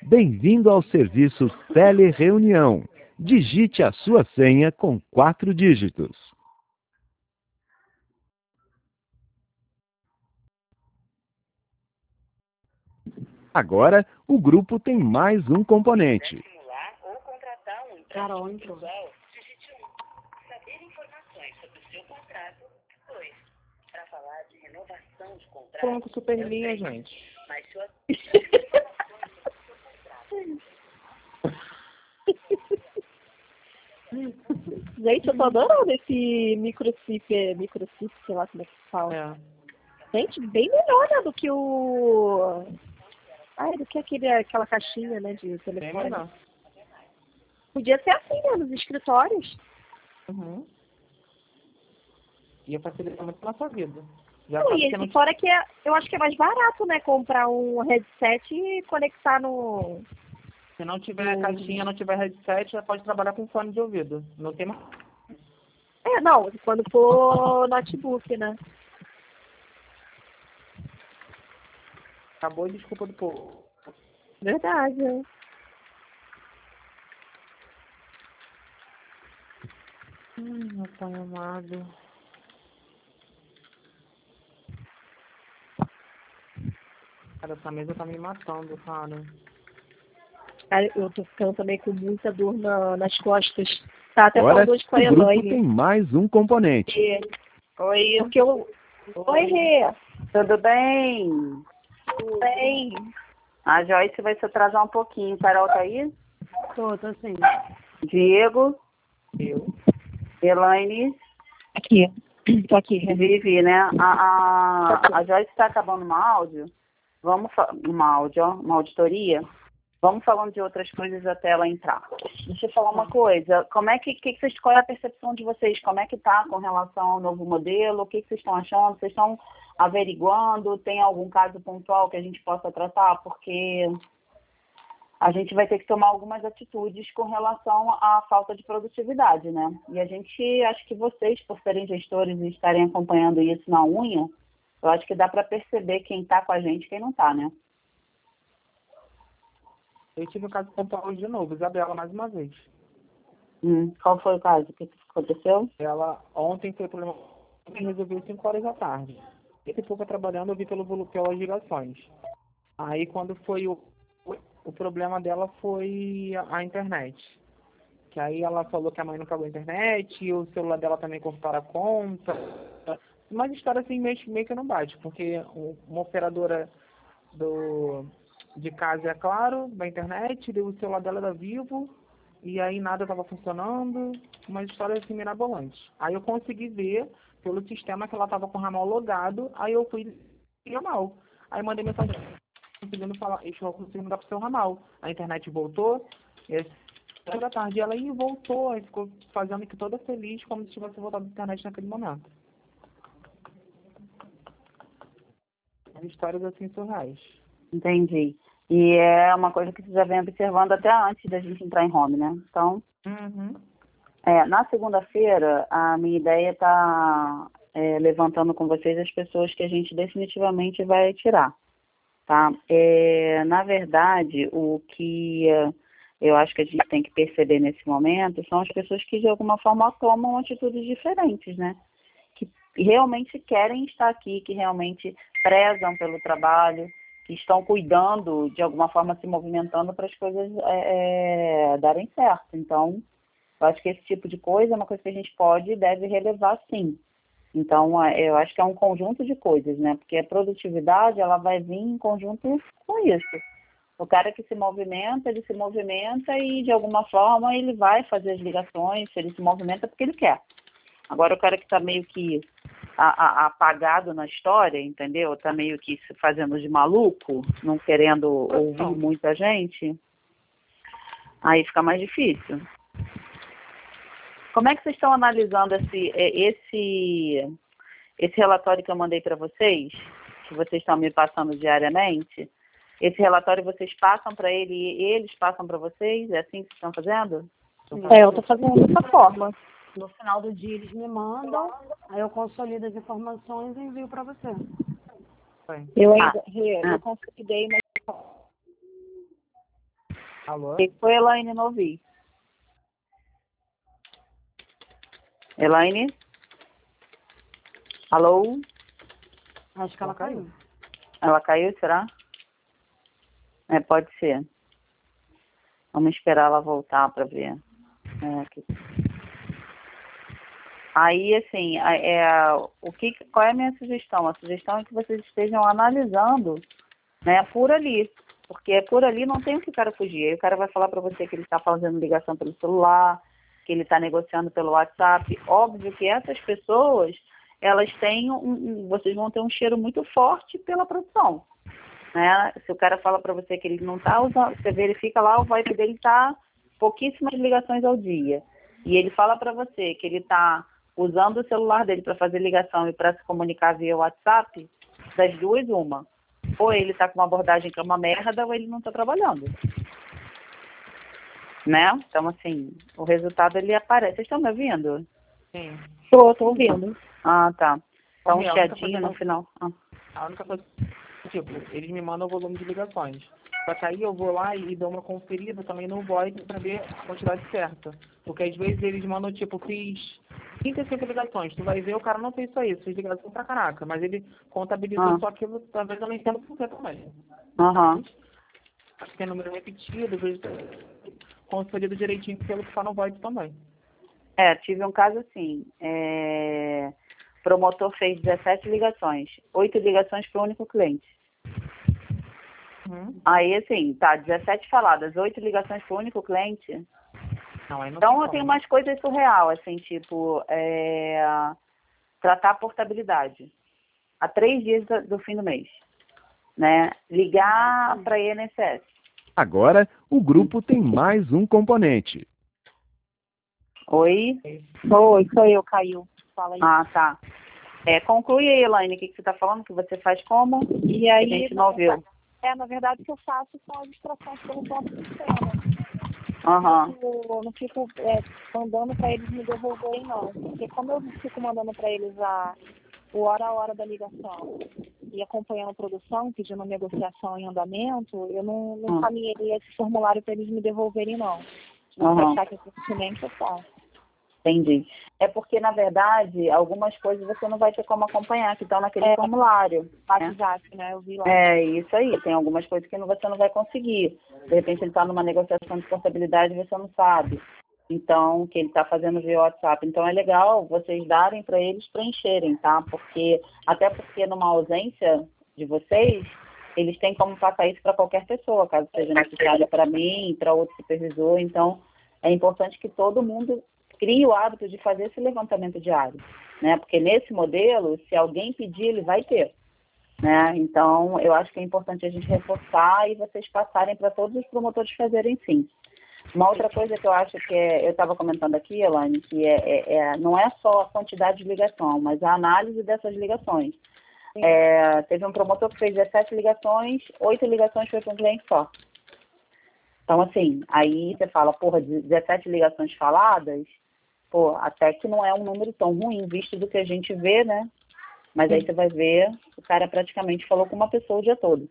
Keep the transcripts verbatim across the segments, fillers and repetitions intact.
Bem-vindo ao serviço Telereunião. Digite a sua senha com quatro dígitos. Agora, o grupo tem mais um componente. Carol, então. Digite um. Saber informações sobre o seu contrato. dois. Para falar de renovação de contrato. Pronto, Superlinha, gente. Mas sua... Gente, eu tô adorando esse microchip, microchip, sei lá como é que se fala. É. Gente, bem melhor, né, do que o... Ai, do que aquele, aquela caixinha, né, de Bem telefone. melhor. Podia ser assim, né, nos escritórios. Uhum. Ia facilitar muito na sua vida. Já Não, sabe e que esse não... fora que é, eu acho que é mais barato, né, comprar um headset e conectar no... Se não tiver caixinha, não tiver headset, já pode trabalhar com fone de ouvido. Não tem mais. É, não, quando for notebook, né. Acabou a desculpa do povo. Verdade, é. Ai, meu pai amado. Cara, essa mesa tá me matando, cara. Cara, eu tô ficando também com muita dor na, nas costas. Tá até Agora, falando hoje com o a grupo Elaine. tem mais um componente. Oi. Porque eu... Oi, Rê. Tudo bem? Tudo bem? A Joyce vai se atrasar um pouquinho. Carol tá aí? Tô, tô sim. Diego? Eu? Elaine? Aqui. Tô aqui. Vivi, né? A, a, a Joyce tá acabando uma áudio. Vamos fa- uma áudio, ó, uma auditoria. Vamos falando de outras coisas até ela entrar. Deixa eu falar uma coisa. Como é que, que, que vocês, qual é a percepção de vocês? Como é que tá com relação ao novo modelo? O que, que vocês estão achando? Vocês estão averiguando? Tem algum caso pontual que a gente possa tratar? Porque a gente vai ter que tomar algumas atitudes com relação à falta de produtividade, né? E a gente, acho que vocês, por serem gestores e estarem acompanhando isso na unha, eu acho que dá para perceber quem está com a gente e quem não está, né? Eu tive o caso pontual de novo, Isabela, mais uma vez. Hum, qual foi o caso? O que que aconteceu? Ela, ontem foi problema, ontem resolveu cinco horas da tarde. Esse pouco trabalhando, eu vi pelo, volu- pelas ligações. Aí, quando foi o, o problema dela foi a, a internet. Que aí ela falou que a mãe não pagou a internet, e o celular dela também cortaram a conta. Mas história assim meio, meio que não bate, porque um- uma operadora do, de casa é claro, da internet, deu o celular dela da Vivo, e aí nada estava funcionando, uma história assim mirabolante. Aí eu consegui ver pelo sistema que ela estava com o ramal logado, aí eu fui e ramal. Aí mandei mensagem conseguindo falar, estou conseguindo dar pro seu ramal. A internet voltou, e às três da tarde ela aí voltou, aí ficou fazendo que toda feliz, como se tivesse voltado à internet naquele momento. Histórias assim surreais. Entendi. E é uma coisa que você já vem observando até antes da gente entrar em home, né? Então, Uhum. é, na segunda-feira, a minha ideia está é, levantando com vocês as pessoas que a gente definitivamente vai tirar, tá? É, na verdade, o que é, eu acho que a gente tem que perceber nesse momento são as pessoas que, de alguma forma, tomam atitudes diferentes, né? Que realmente querem estar aqui, que realmente prezam pelo trabalho, que estão cuidando, de alguma forma, se movimentando para as coisas é, é, darem certo. Então, eu acho que esse tipo de coisa é uma coisa que a gente pode e deve relevar, sim. Então, eu acho que é um conjunto de coisas, né? Porque a produtividade, ela vai vir em conjunto com isso. O cara que se movimenta, ele se movimenta e, de alguma forma, ele vai fazer as ligações, ele se movimenta porque ele quer. Agora, o cara que está meio que a, a, apagado na história, entendeu? Está meio que se fazendo de maluco, não querendo ouvir muita gente, aí fica mais difícil. Como é que vocês estão analisando esse, esse, esse relatório que eu mandei para vocês, que vocês estão me passando diariamente? Esse relatório vocês passam para ele e eles passam para vocês? É assim que vocês estão fazendo? É, eu tô fazendo dessa forma. No final do dia eles me mandam, aí eu consolido as informações e envio para você. Eu Ah, ainda, Rê, ah. eu consolidei, mas Alô? Que foi, Elaine? Não ouvi. Elaine? Alô? Acho que ela caiu. Ela caiu, será? É, pode ser. Vamos esperar ela voltar para ver. É, aqui. Aí, assim, é, o que, qual é a minha sugestão? A sugestão é que vocês estejam analisando, né, por ali. Porque por ali não tem o que o cara fugir. Aí o cara vai falar para você que ele está fazendo ligação pelo celular, que ele está negociando pelo WhatsApp. Óbvio que essas pessoas, elas têm um, um, vocês vão ter um cheiro muito forte pela produção. Né? Se o cara fala para você que ele não está usando, você verifica lá, o V O I P dele está pouquíssimas ligações ao dia. E ele fala para você que ele está usando o celular dele para fazer ligação e para se comunicar via WhatsApp, das duas, uma. Ou ele está com uma abordagem que é uma merda, ou ele não está trabalhando. Né? Então, assim, o resultado ele aparece. Vocês estão me ouvindo? Sim. Tô, tô ouvindo. Ah, tá. Tá um Sim, a única chiadinho coisa no que- final. Ah. A única coisa, tipo, eles me mandam o volume de ligações. Só que aí eu vou lá e dou uma conferida também no V O I P para ver a quantidade certa. Porque às vezes eles mandam, tipo, fiz trinta e cinco ligações. Tu vai ver, o cara não fez só isso, fez ligação pra caraca. Mas ele contabilizou Ah. só aquilo, talvez eu não entenda por que também. Aham. Acho que é número repetido, às vezes conferido direitinho pelo que tá no V O I P também. É, tive um caso assim. É... O promotor fez dezessete ligações. oito ligações para o único cliente. Uhum. Aí, assim, tá, dezessete faladas, oito ligações para o único cliente. Não, aí não Então, tem eu tenho como. umas coisas surreal, assim, tipo, é... tratar a portabilidade. Há três dias do, do fim do mês. Né? Ligar para a I N S S. Agora, o grupo tem mais um componente. Oi? Oi, sou eu, caiu. Fala aí. Ah, tá. É, conclui aí, Elaine, o que, que você está falando, que você faz como? E A aí, gente na não ouviu. verdade, é, na verdade, o que eu faço são as distrações pelo próprio sistema. Aham. Eu não fico é, mandando para eles me devolverem, não. Porque como eu fico mandando para eles a, o hora a hora da ligação e acompanhando a produção, pedindo negociação em andamento, eu não, não Hum. encaminhei esse formulário para eles me devolverem, não. Se você Aham. achar que é suficiente, eu faço. Entendi. É porque, na verdade, algumas coisas você não vai ter como acompanhar, que estão naquele É. formulário. Né? WhatsApp, né? Eu vi lá. É isso aí. Tem algumas coisas que não- você não vai conseguir. De repente ele está numa negociação de portabilidade e você não sabe. Então, que ele está fazendo via WhatsApp. Então é legal vocês darem para eles preencherem, tá? Porque, até porque numa ausência de vocês, eles têm como passar isso para qualquer pessoa, caso seja necessário para mim, para outro supervisor. Então, é importante que todo mundo crie o hábito de fazer esse levantamento diário, né? Porque nesse modelo, se alguém pedir, ele vai ter, né? Então, eu acho que é importante a gente reforçar e vocês passarem para todos os promotores fazerem sim. Uma outra coisa que eu acho que é, eu estava comentando aqui, Elaine, que é, é, é, não é só a quantidade de ligação, mas a análise dessas ligações. É, teve um promotor que fez dezessete ligações, oito ligações foi para um cliente só. Então, assim, aí você fala, porra, dezessete ligações faladas, pô, até que não é um número tão ruim, visto do que a gente vê, né? Mas aí você vai ver, o cara praticamente falou com uma pessoa o dia todo.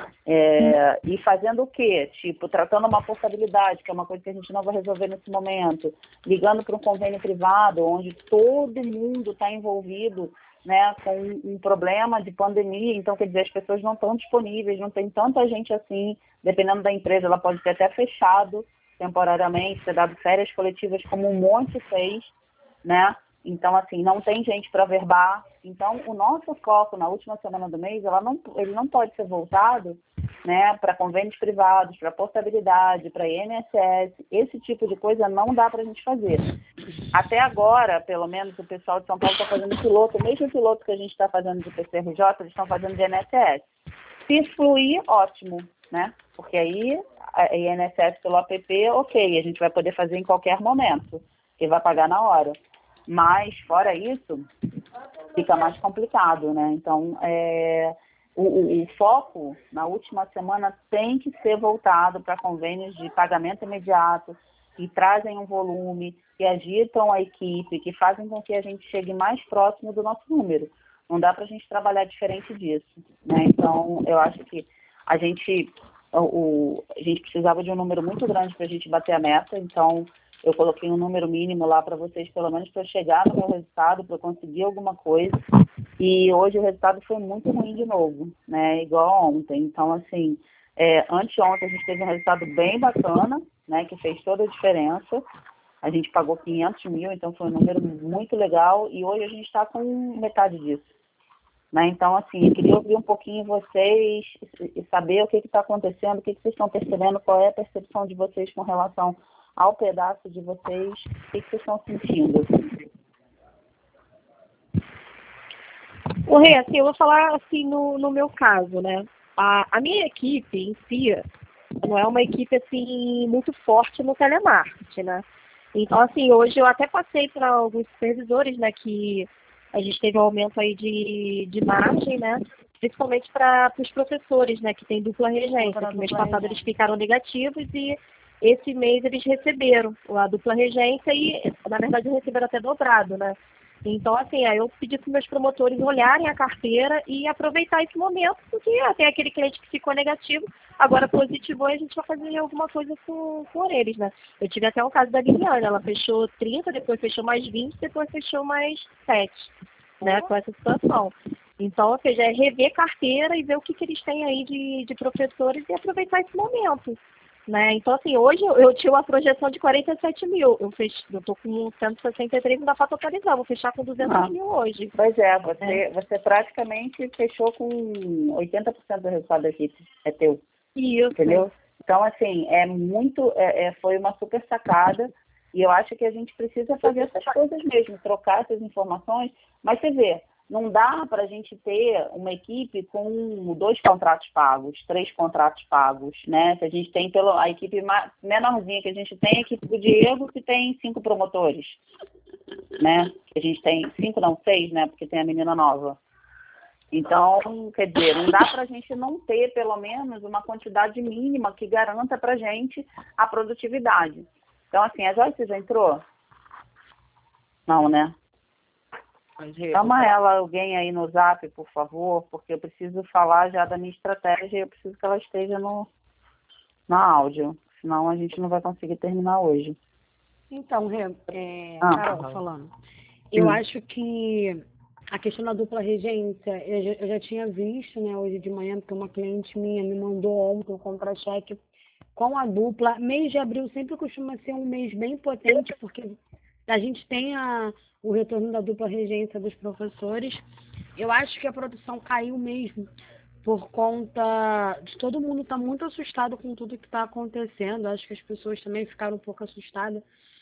É, e fazendo o quê? Tipo, tratando uma portabilidade, que é uma coisa que a gente não vai resolver nesse momento, ligando para um convênio privado, onde todo mundo está envolvido, né, com um, um problema de pandemia, então, quer dizer, as pessoas não estão disponíveis, não tem tanta gente assim, dependendo da empresa, ela pode ter até fechado temporariamente, ter dado férias coletivas como um monte fez, né? Então, assim, não tem gente para verbar. Então, o nosso foco na última semana do mês, ela não, ele não pode ser voltado, né, para convênios privados, para portabilidade, para I N S S. Esse tipo de coisa não dá para a gente fazer. Até agora, pelo menos, o pessoal de São Paulo está fazendo piloto, o mesmo piloto que a gente está fazendo de P C R J, eles estão fazendo de I N S S. Se fluir, ótimo, né? Porque aí, a I N S S pelo app, ok, a gente vai poder fazer em qualquer momento, que vai pagar na hora. Mas, fora isso, fica mais complicado, né? Então, é, o, o, o foco na última semana tem que ser voltado para convênios de pagamento imediato, que trazem um volume, que agitam a equipe, que fazem com que a gente chegue mais próximo do nosso número. Não dá para a gente trabalhar diferente disso, né? Então, eu acho que a gente, o, a gente precisava de um número muito grande para a gente bater a meta, então eu coloquei um número mínimo lá para vocês, pelo menos para chegar no meu resultado, para eu conseguir alguma coisa. E hoje o resultado foi muito ruim de novo, né? Igual ontem. Então, assim, é, anteontem a gente teve um resultado bem bacana, né? Que fez toda a diferença. A gente pagou quinhentos mil, então foi um número muito legal. E hoje a gente está com metade disso. Né? Então, assim, eu queria ouvir um pouquinho vocês e saber o que está acontecendo, o que, que vocês estão percebendo, qual é a percepção de vocês com relação ao pedaço de vocês, o que, que vocês estão sentindo. O Rê, assim, eu vou falar assim no, no meu caso, né? A, a minha equipe em si não é uma equipe assim muito forte no telemarketing, né? Então, assim, hoje eu até passei para alguns supervisores, né, que a gente teve um aumento aí de, de margem, né? Principalmente para os professores, né, que tem dupla regência, que mês passado eles ficaram negativos e esse mês eles receberam a dupla regência e, na verdade, receberam até dobrado, né? Então, assim, aí eu pedi para os meus promotores olharem a carteira e aproveitar esse momento, porque tem aquele cliente que ficou negativo, agora positivou e a gente vai fazer alguma coisa com, com eles, né? Eu tive até o caso da Liliana, ela fechou trinta, depois fechou mais vinte, depois fechou mais sete, né, com essa situação. Então, ou seja, é rever carteira e ver o que, que eles têm aí de, de professores e aproveitar esse momento. Né? Então, assim, hoje eu, eu tinha uma projeção de quarenta e sete mil. Eu estou com cento e sessenta e três, ainda falta atualizar. Vou fechar com duzentos Ah, mil hoje. Pois é, você, É. você praticamente fechou com oitenta por cento do resultado da equipe. É teu. Isso. Entendeu? Então, assim, é muito, é, é, foi uma super sacada. E eu acho que a gente precisa fazer essas coisas mesmo, trocar essas informações. Mas você vê, não dá para a gente ter uma equipe com dois contratos pagos, três contratos pagos, né? Se a gente tem pelo, a equipe menorzinha que a gente tem, a equipe do Diego, que tem cinco promotores, né? A gente tem cinco, não, seis, né? Porque tem a menina nova. Então, quer dizer, não dá para a gente não ter, pelo menos, uma quantidade mínima que garanta para a gente a produtividade. Então, assim, a Joyce já entrou? Não, né? Chama ela, alguém aí no Zap, por favor, porque eu preciso falar já da minha estratégia e eu preciso que ela esteja no, no áudio, senão a gente não vai conseguir terminar hoje. Então, Rê, é, Ah. Carol falando, eu Hum. acho que a questão da dupla regência, eu já, eu já tinha visto, né, hoje de manhã, porque uma cliente minha me mandou ontem um contra-cheque com a dupla. Mês de abril sempre costuma ser um mês bem potente, porque a gente tem a, o retorno da dupla regência dos professores. Eu acho que a produção caiu mesmo por conta de todo mundo estar muito assustado com tudo que está acontecendo. Acho que as pessoas também ficaram um pouco assustadas.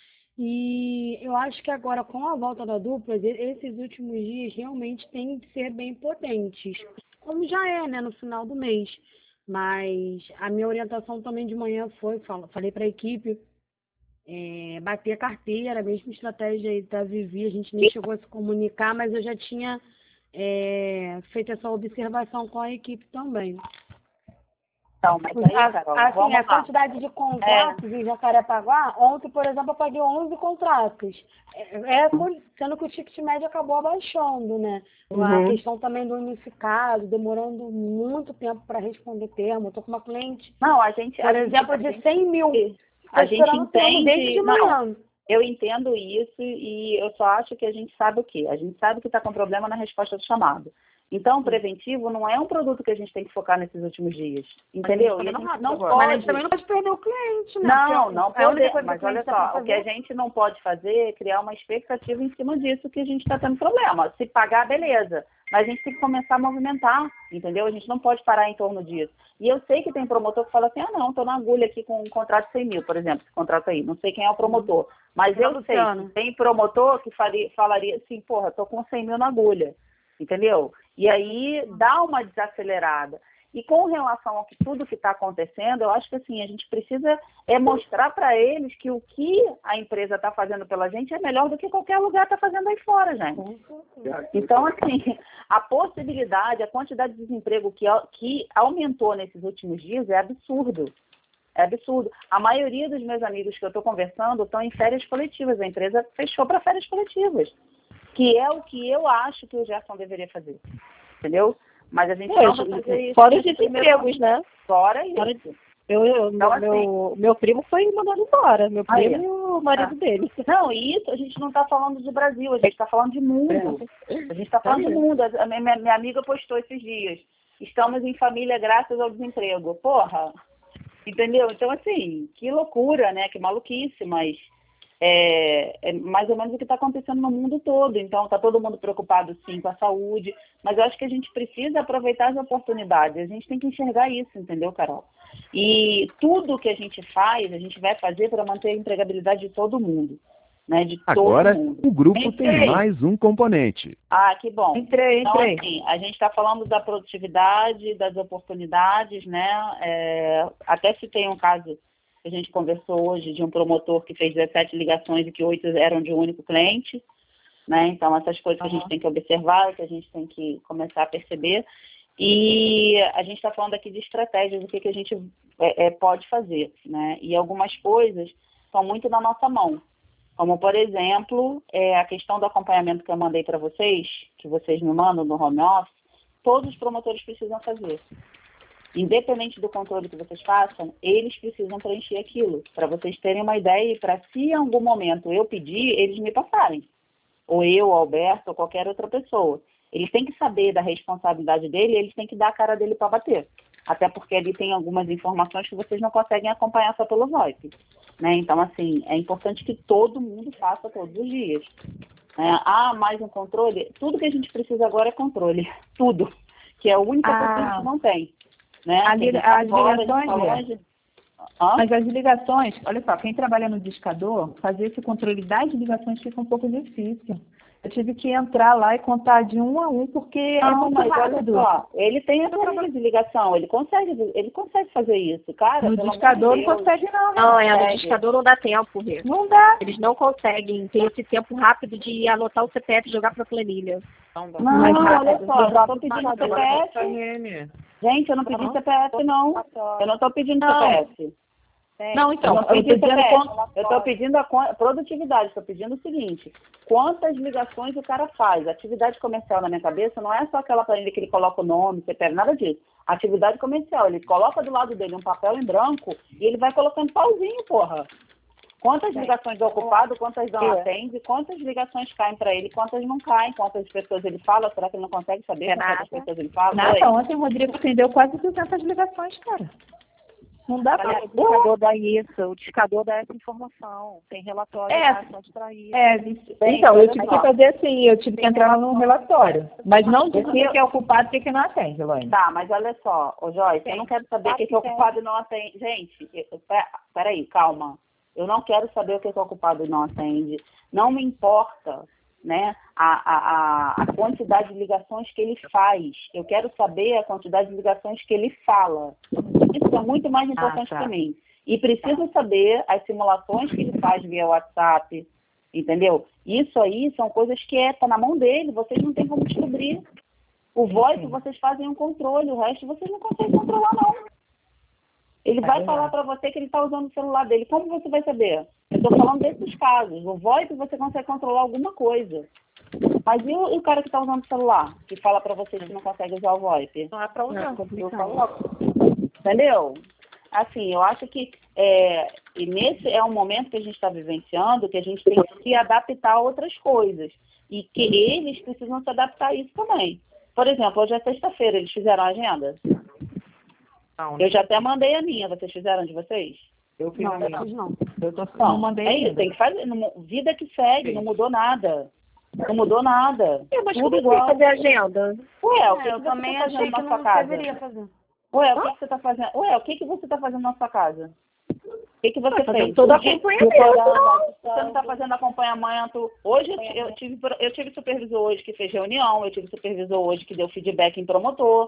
E eu acho que agora, com a volta da dupla, esses últimos dias realmente têm de ser bem potentes, como já é, né, no final do mês. Mas a minha orientação também de manhã foi, falei para a equipe, É, bater a carteira, a mesma estratégia aí da Vivi, a gente nem chegou a se comunicar, mas eu já tinha é, feito essa observação com a equipe também. Então, mas aí, A, Carol, assim, vamos a lá. quantidade de contratos em Jacarepaguá, ontem, por exemplo, eu paguei onze contratos. É, é, sendo que o ticket médio acabou abaixando, né? Uhum. A questão também do unificado, demorando muito tempo para responder termo. Eu tô com uma cliente, Não, a gente... por a exemplo, gente, de cem mil. A Tô gente esperando termo desde entende... de manhã. Não, eu entendo isso e eu só acho que a gente sabe o quê? A gente sabe que está com problema na resposta do chamado. Então, o preventivo não é um produto que a gente tem que focar nesses últimos dias, entendeu? E a gente não pode... Mas a gente também não pode perder o cliente, né? Não, não é a única pode. coisa Mas que o olha cliente tá só, pra o que a fazer. gente não pode fazer é criar uma expectativa em cima disso que a gente está tendo problema. Se pagar, beleza. Mas a gente tem que começar a movimentar, entendeu? A gente não pode parar em torno disso. E eu sei que tem promotor que fala assim, ah, não, estou na agulha aqui com um contrato de cem mil, por exemplo, esse contrato aí. Não sei quem é o promotor. Mas eu sei que tem promotor que faria, falaria assim, porra, estou com cem mil na agulha, entendeu? E aí dá uma desacelerada. E com relação a tudo que está acontecendo, eu acho que assim, a gente precisa é mostrar para eles que o que a empresa está fazendo pela gente é melhor do que qualquer lugar está fazendo aí fora, gente. Então, assim, a possibilidade, a quantidade de desemprego que, que aumentou nesses últimos dias é absurdo. É absurdo. A maioria dos meus amigos que eu estou conversando estão em férias coletivas. A empresa fechou para férias coletivas, que é o que eu acho que o Gerson deveria fazer. Entendeu? Mas a gente É, não vai fazer isso. fora os desempregos, né? Fora isso. Fora, Eu, eu, Então, meu, assim- meu, meu primo foi mandado embora. Meu Aí. primo e o marido Ah. dele. Não, e isso a gente não está falando de Brasil, a gente está falando de mundo. A gente está falando de mundo. A minha, minha amiga postou esses dias. Estamos em família graças ao desemprego. Porra! Entendeu? Então, assim, que loucura, né? Que maluquice, mas é, é mais ou menos o que está acontecendo no mundo todo. Então, está todo mundo preocupado, sim, com a saúde, mas eu acho que a gente precisa aproveitar as oportunidades. A gente tem que enxergar isso, entendeu, Carol? E tudo que a gente faz, a gente vai fazer para manter a empregabilidade de todo mundo, né? De Agora, todo mundo. o grupo Entrei. tem mais um componente. Ah, que bom. Entrei, Então, entrei. assim, a gente está falando da produtividade, das oportunidades, né? É, até se tem um caso que a gente conversou hoje de um promotor que fez dezessete ligações e que oito eram de um único cliente, né? Então, essas coisas que a gente tem que observar, que a gente tem que começar a perceber. E a gente está falando aqui de estratégias, o que, que a gente é, é, pode fazer, né? E algumas coisas estão muito na nossa mão. Como, por exemplo, é, a questão do acompanhamento que eu mandei para vocês, que vocês me mandam no home office, todos os promotores precisam fazer. Independente do controle que vocês façam, eles precisam preencher aquilo, para vocês terem uma ideia e para, se em algum momento eu pedir, eles me passarem. Ou eu, ou Alberto, ou qualquer outra pessoa. Eles têm que saber da responsabilidade dele e eles têm que dar a cara dele para bater. Até porque ali tem algumas informações que vocês não conseguem acompanhar só pelo VoIP. Né? Então, assim, é importante que todo mundo faça todos os dias. É, ah, mais um controle? Tudo que a gente precisa agora é controle. Tudo. Que é a única coisa que a gente não tem. Né? A Tem li- que tá as fora, a gente ligações, tá é. longe. Hã? Mas as ligações, olha só, quem trabalha no discador, fazer esse controle das ligações fica um pouco difícil. Eu tive que entrar lá e contar de um a um, porque é Não, muito mas olha rápido. só, ele tem essa linha de ligação, ele consegue, ele consegue fazer isso, cara. No pelo amor de discador não Deus. consegue não, né? Não, é, no consegue. discador não dá tempo, Rê. Não dá. Eles não conseguem ter esse tempo rápido de anotar o C P F e jogar pra planilha. Então, dá. Não, Mas olha rápido, só, eu não tô no pedindo próprio C P F. Tá, M. Gente, eu não pedi C P F, não. Eu não tô pedindo Não. C P F. Não, Eu então, não eu tô tô pedindo dizendo C P F. como... Eu estou pedindo a con- produtividade, estou pedindo o seguinte, quantas ligações o cara faz? Atividade comercial na minha cabeça não é só aquela planilha que ele coloca o nome, C P F, nada disso. Atividade comercial, ele coloca do lado dele um papel em branco e ele vai colocando pauzinho, porra. Quantas ligações é ocupado, quantas não atende, quantas ligações caem para ele, quantas não caem, quantas pessoas ele fala, será que ele não consegue saber quantas pessoas ele fala? Oi. Nada, ontem o Rodrigo atendeu quase duzentas ligações, cara. Não dá pra... O discador dá isso, o discador dá essa informação. Tem relatório É. bastante pra isso. É, então, eu tive que fazer assim, eu tive que entrar num relatório. Mas não dizer o que é ocupado e o que não atende, Elaine. Tá, mas olha só, ô Joyce, eu não quero saber o que, que é ocupado e não atende. Gente, eu- pe- peraí, calma. Eu não quero saber o que, que é ocupado e não atende. Não me importa, né, a, a, a- a quantidade de ligações que ele faz. Eu quero saber a quantidade de ligações que ele fala. Isso é muito mais importante tá. para mim. E preciso saber as simulações que ele faz via WhatsApp, entendeu? Isso aí são coisas que é, tá na mão dele, vocês não têm como descobrir. O voice, vocês fazem um controle, o resto vocês não conseguem controlar, não. Ele vai falar para você que ele está usando o celular dele. Como você vai saber? Eu estou falando desses casos. O VoIP você consegue controlar alguma coisa. Mas e o, e o cara que está usando o celular? Que fala para você que não consegue usar o VoIP? Não é pra usar. Eu falo logo. Entendeu? Assim, eu acho que é, e nesse é um momento que a gente está vivenciando que a gente tem que se adaptar a outras coisas. E que eles precisam se adaptar a isso também. Por exemplo, hoje é sexta-feira, eles fizeram a agenda? Não, Eu já até mandei a minha, vocês fizeram de vocês? eu fiz a minha. Não. Eu tô, Não, não mandei é isso, ainda. tem que fazer. Não, vida que segue, não mudou nada. Não mudou nada. É, mas Tudo como igual. você fazer agenda? Ué, o que, É, eu que você também tá achei fazendo que na sua não casa? deveria fazer. Ué, o que, que você tá fazendo? Ué, o que, que você tá fazendo na sua casa? O que, que você Fazendo fez? todo Um dia- acompanhamento. Você não está fazendo acompanhamento. Hoje eu, ti- eu tive, eu tive supervisor hoje que fez reunião, eu tive supervisor hoje que deu feedback em promotor.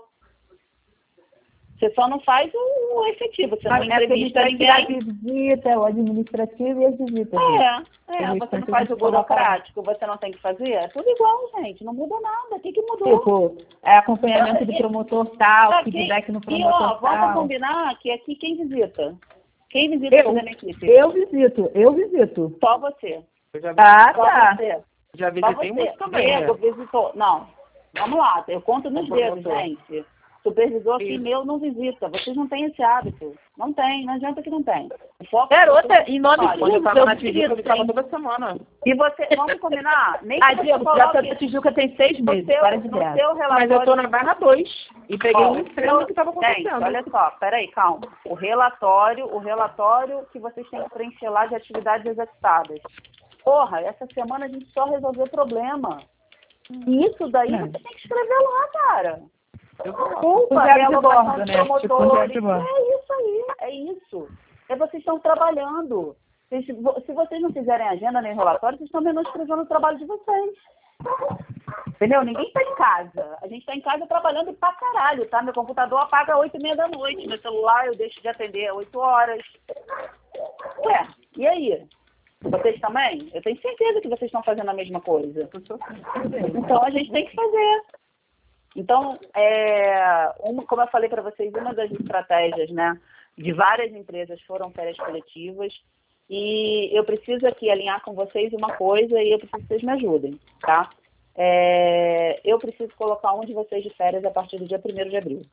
Você só não faz o, o efetivo, você não Mas é porque a gente entrevista tem que dar ninguém. visita, o administrativo e as visitas. É, é, Tem você não bastante faz o gente colocar. burocrático, você não tem que fazer. É tudo igual, gente. Não muda nada. O que, que mudou? Tipo, é acompanhamento do promotor tal, Pra feedback no quem- E ó, promotor vamos tal. combinar que aqui quem visita? Quem visita Eu. toda a minha equipe? Eu visito, eu visito. Só você. Eu já, Ah, Só tá. você. já Só visitei você. muito também, né? Diego visitou. Não. Vamos lá, eu conto nos Como dedos, promotor. gente. Supervisor aqui meu não visita. Vocês não têm esse hábito. Não tem, não adianta que não tem. O foco Garota, é em nome olha, de Eu tava eu na Tijuca, eu visito, ficava hein? toda semana. E você, vamos combinar? Nem Ah, que você Diego, já coloque tá na Tijuca tem seis no meses, seu, para de no graça. seu relatório. Mas eu tô na Barra dois e peguei Ó, um extremo que tava Gente, acontecendo. olha só, peraí, calma. O relatório, o relatório que vocês têm que preencher lá de atividades executadas. Porra, essa semana a gente só resolveu o problema. E isso daí É. você tem que escrever lá, cara. O Desculpa, zero de realocação bordo, de né? Tipo, o zero promotores. de bordo. É isso aí, é isso. É vocês estão trabalhando. Vocês- Se vocês não fizerem agenda nem relatório, vocês estão menosprezando o trabalho de vocês. Entendeu? Ninguém tá em casa. A gente tá em casa trabalhando pra caralho, tá? Meu computador apaga às oito e meia da noite. Meu celular eu deixo de atender às oito horas. Ué, e aí? Vocês também? Eu tenho certeza que vocês estão fazendo a mesma coisa. Então a gente tem que fazer. Então, é, uma, como eu falei para vocês, uma das estratégias, né, de várias empresas foram férias coletivas. E eu preciso aqui alinhar com vocês uma coisa e eu preciso que vocês me ajudem, tá? É, eu preciso colocar um de vocês de férias a partir do dia primeiro de abril.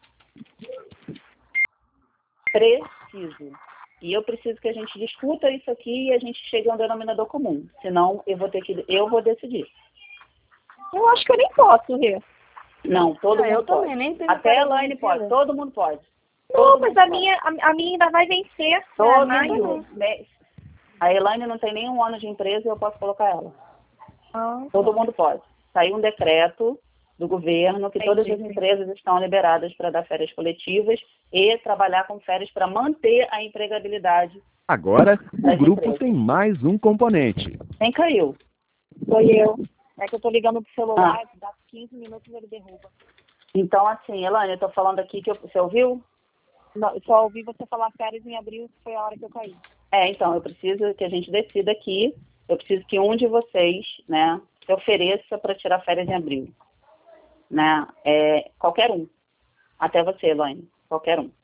Preciso. E eu preciso que a gente discuta isso aqui e a gente chegue a um denominador comum. Senão, eu vou ter que, eu vou decidir. Eu acho que eu nem posso, Rê. Não, todo Ah, mundo eu pode. também, nem tenho Até a férias Elaine vencidas. pode, todo mundo pode. Não, Todo mas mundo a pode. minha, a, a minha ainda vai vencer. Todo É, mundo. maio. Me- A Elaine não tem nenhum ano de empresa e eu posso colocar ela. Ah, Todo mundo pode. Saiu um decreto do governo que todas as empresas estão liberadas para dar férias coletivas e trabalhar com férias para manter a empregabilidade. Agora, o Das grupo empresas. tem mais um componente. Quem caiu? Foi eu. É que eu tô ligando pro celular, dá quinze minutos ele derruba. Então, assim, Elaine, eu estou falando aqui que eu, você ouviu? Não, eu só ouvi você falar férias em abril, que foi a hora que eu caí. É, então, eu preciso que a gente decida aqui, eu preciso que um de vocês, né, se ofereça para tirar férias em abril. Né? É, qualquer um. Até você, Elaine, qualquer um.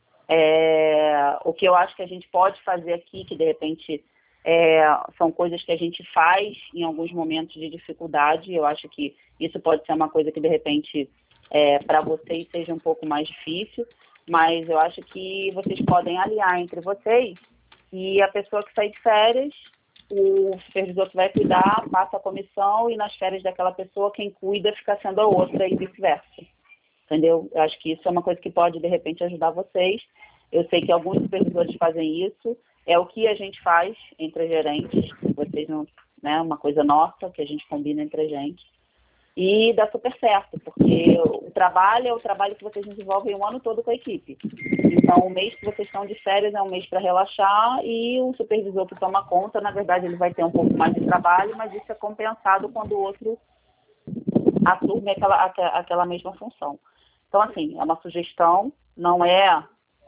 É, o que eu acho que a gente pode fazer aqui, que de repente é, são coisas que a gente faz em alguns momentos de dificuldade, eu acho que isso pode ser uma coisa que de repente é, para vocês seja um pouco mais difícil, mas eu acho que vocês podem aliar entre vocês e a pessoa que sai de férias, o supervisor que vai cuidar, passa a comissão e nas férias daquela pessoa, quem cuida fica sendo a outra e vice-versa. Entendeu? Eu acho que isso é uma coisa que pode, de repente, ajudar vocês. Eu sei que alguns supervisores fazem isso. É o que a gente faz entre as gerentes. Vocês não, né? Uma coisa nossa que a gente combina entre a gente. E dá super certo, porque o trabalho é o trabalho que vocês desenvolvem o ano todo com a equipe. Então, o mês que vocês estão de férias é um mês para relaxar e o supervisor que toma conta, na verdade, ele vai ter um pouco mais de trabalho, mas isso é compensado quando o outro assume aquela, aquela mesma função. Então, assim, é uma sugestão, não é...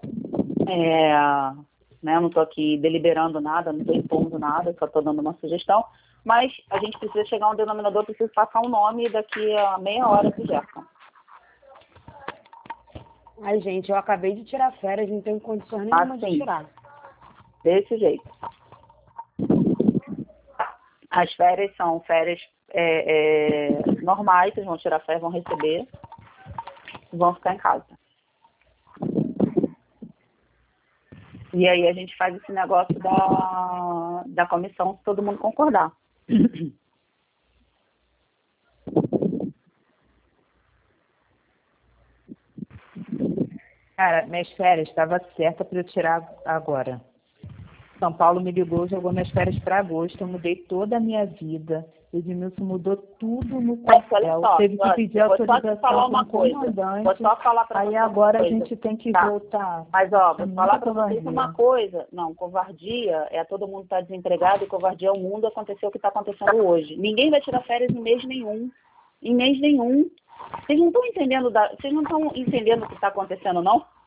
é né, eu não estou aqui deliberando nada, não estou impondo nada, só estou dando uma sugestão. Mas a gente precisa chegar a um denominador, precisa passar um nome daqui a meia hora pro Gerson. Ai, gente, eu acabei de tirar férias, não tenho condições nenhuma Assim. de tirar. Desse jeito. As férias são férias é, é, normais, vocês vão tirar férias, vão receber, vão ficar em casa. E aí a gente faz esse negócio da, da comissão, se todo mundo concordar. Cara, minhas férias estava certa para eu tirar agora. São Paulo me ligou, jogou minhas férias para agosto, eu mudei toda a minha vida. O Edmilson mudou tudo no Mas olha papel. só, Teve que olha, pedir eu vou só te autorização falar com uma o coisa. comandante. Vou só falar para Aí você agora uma a coisa. gente tem que Tá. voltar. Mas, ó, vou Muita falar para vocês covardia. uma coisa. Não, covardia é todo mundo estar desempregado e covardia é o mundo acontecer o que está acontecendo hoje. Ninguém vai tirar férias em mês nenhum. Em mês nenhum. Vocês não estão entendendo, da... vocês não estão entendendo o que está acontecendo, não?